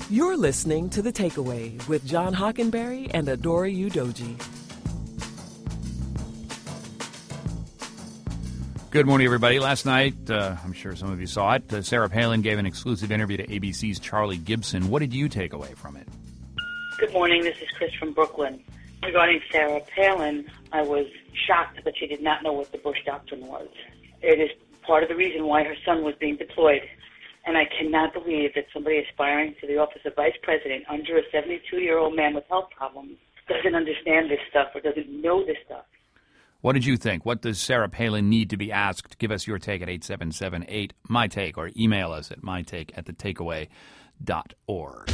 You're listening to The Takeaway with John Hockenberry and Adora Udoji. Good morning, everybody. Last night, I'm sure some of you saw it, Sarah Palin gave an exclusive interview to ABC's Charlie Gibson. What did you take away from it? Good morning. This is Chris from Brooklyn. Regarding Sarah Palin, I was shocked that she did not know what the Bush Doctrine was. It is part of the reason why her son was being deployed. And I cannot believe that somebody aspiring to the office of vice president under a 72-year-old man with health problems doesn't understand this stuff or doesn't know this stuff. What did you think? What does Sarah Palin need to be asked? Give us your take at 877-8-MY-TAKE or email us at mytake@thetakeaway.org.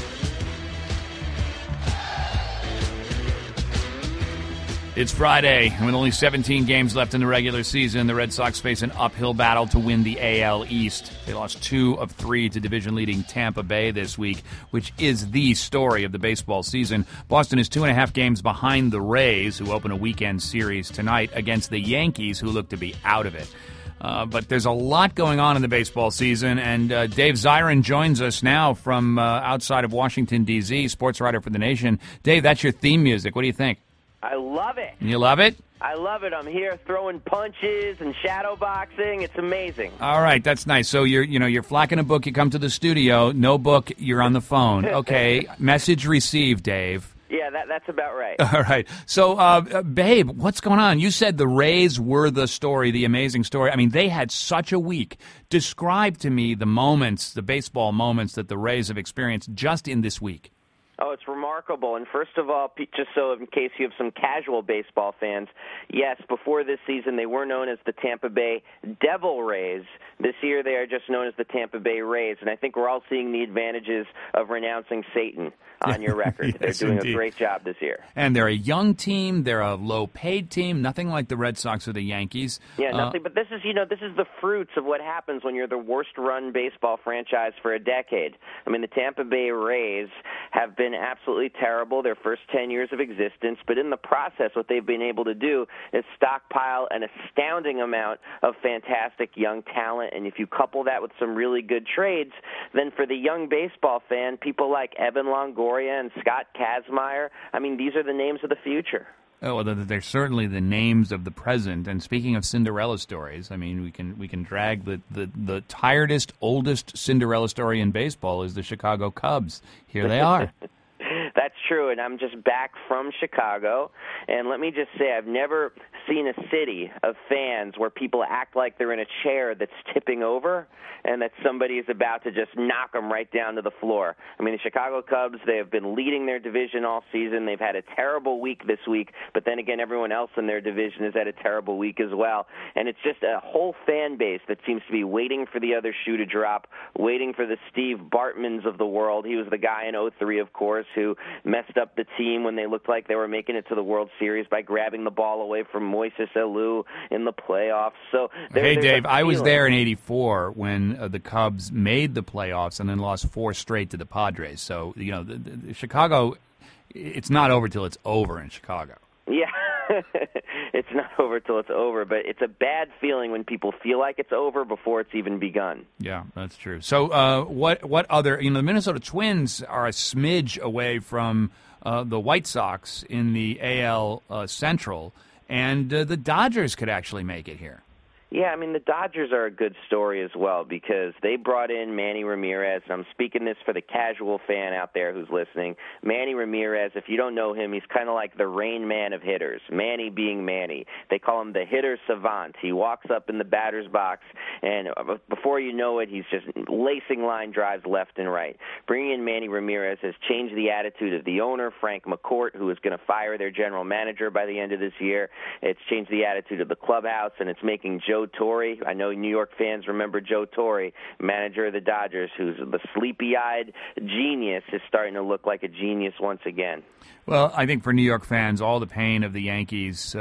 It's Friday, and with only 17 games left in the regular season, the Red Sox face an uphill battle to win the AL East. They lost 2 of 3 to division-leading Tampa Bay this week, which is the story of the baseball season. Boston is 2.5 games behind the Rays, who open a weekend series tonight against the Yankees, who look to be out of it. But there's a lot going on in the baseball season, and Dave Zirin joins us now from outside of Washington, D.C., sports writer for The Nation. Dave, that's your theme music. What do you think? I love it. You love it? I love it. I'm here throwing punches and shadow boxing. It's amazing. All right, that's nice. So you're flacking a book. You come to the studio. No book. You're on the phone. Okay. Message received, Dave. Yeah, that's about right. All right. So, babe, what's going on? You said the Rays were the story, the amazing story. I mean, they had such a week. Describe to me the moments, the baseball moments that the Rays have experienced just in this week. Oh, it's remarkable. And first of all, just so in case you have some casual baseball fans, yes, before this season they were known as the Tampa Bay Devil Rays. This year they are just known as the Tampa Bay Rays. And I think we're all seeing the advantages of renouncing Satan on your record. Yes, they're doing indeed. a great job this year. And they're a young team. They're a low-paid team, nothing like the Red Sox or the Yankees. Yeah, nothing. But this is the fruits of what happens when you're the worst-run baseball franchise for a decade. I mean, the Tampa Bay Rays have been absolutely terrible their first 10 years of existence, but in the process, what they've been able to do is stockpile an astounding amount of fantastic young talent. And if you couple that with some really good trades, then for the young baseball fan, people like Evan Longoria and Scott Kazmaier, I mean, these are the names of the future. Oh, well, they're certainly the names of the present. And speaking of Cinderella stories, I mean, we can drag the tiredest, oldest Cinderella story in baseball is the Chicago Cubs. Here they are. That's true, and I'm just back from Chicago, and let me just say I've never seen a city of fans where people act like they're in a chair that's tipping over and that somebody is about to just knock them right down to the floor. I mean, the Chicago Cubs, they have been leading their division all season. They've had a terrible week this week, but then again, everyone else in their division has had a terrible week as well, and it's just a whole fan base that seems to be waiting for the other shoe to drop, waiting for the Steve Bartmans of the world. He was the guy in 03, of course, who messed up the team when they looked like they were making it to the World Series by grabbing the ball away from Moises Alou in the playoffs. So hey, Dave, I was there in '84 when the Cubs made the playoffs and then lost 4 straight to the Padres. So, the Chicago, it's not over till it's over in Chicago. Yeah. It's not over till it's over, but it's a bad feeling when people feel like it's over before it's even begun. Yeah, that's true. So what other, the Minnesota Twins are a smidge away from the White Sox in the AL Central, and the Dodgers could actually make it here. Yeah, I mean, the Dodgers are a good story as well because they brought in Manny Ramirez, and I'm speaking this for the casual fan out there who's listening. Manny Ramirez, if you don't know him, he's kind of like the Rain Man of hitters, Manny being Manny. They call him the hitter savant. He walks up in the batter's box, and before you know it, he's just lacing line drives left and right. Bringing in Manny Ramirez has changed the attitude of the owner, Frank McCourt, who is going to fire their general manager by the end of this year. It's changed the attitude of the clubhouse, and it's making Joe Torre. I know New York fans remember Joe Torre, manager of the Dodgers, who's the sleepy-eyed genius, is starting to look like a genius once again. Well, I think for New York fans, all the pain of the Yankees,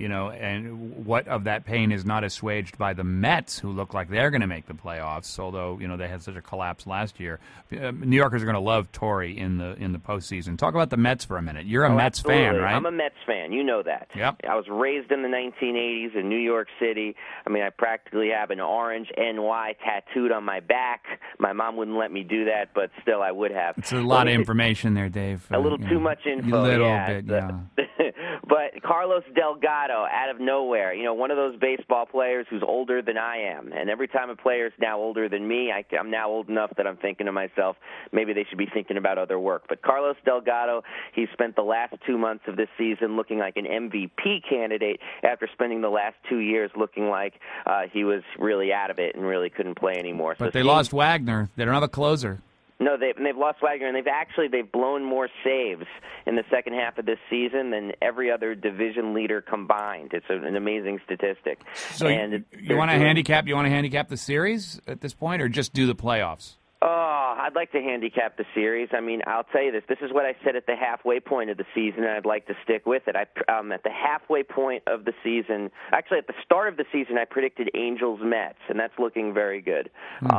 and what of that pain is not assuaged by the Mets, who look like they're going to make the playoffs, although, they had such a collapse last year. New Yorkers are going to love Torre in the postseason. Talk about the Mets for a minute. You're a Mets absolutely. fan, right? I'm a Mets fan. You know that. Yep. I was raised in the 1980s in New York City. I mean, I practically have an orange NY tattooed on my back. My mom wouldn't let me do that, but still I would have. It's a lot of information there, Dave. A little too much info. A little bit, yeah. But Carlos Delgado, out of nowhere, one of those baseball players who's older than I am. And every time a player's now older than me, I'm now old enough that I'm thinking to myself, maybe they should be thinking about other work. But Carlos Delgado, he spent the last 2 months of this season looking like an MVP candidate after spending the last 2 years looking like he was really out of it and really couldn't play anymore. But they lost Wagner. They don't have a closer. No, they've lost Wagner, and they've blown more saves in the second half of this season than every other division leader combined. It's an amazing statistic. So you want to handicap? You want to handicap the series at this point, or just do the playoffs? Oh, I'd like to handicap the series. I mean, I'll tell you this. This is what I said at the halfway point of the season, and I'd like to stick with it. At the halfway point of the season, actually at the start of the season, I predicted Angels-Mets, and that's looking very good.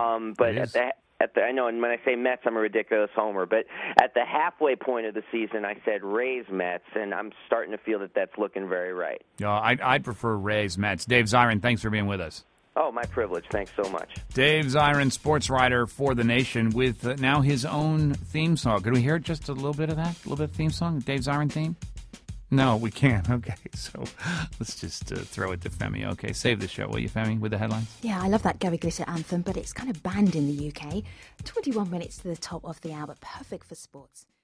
I know, and when I say Mets, I'm a ridiculous homer. But at the halfway point of the season, I said Rays-Mets, and I'm starting to feel that that's looking very right. I'd prefer Rays-Mets. Dave Zirin, thanks for being with us. Oh, my privilege. Thanks so much. Dave Zirin, sports writer for The Nation, with now his own theme song. Could we hear just a little bit of that? A little bit of theme song? Dave Zirin theme? No, we can't. Okay, so let's just throw it to Femi. Okay, save the show, will you, Femi, with the headlines? Yeah, I love that Gary Glitter anthem, but it's kind of banned in the UK. 21 minutes to the top of the hour, perfect for sports.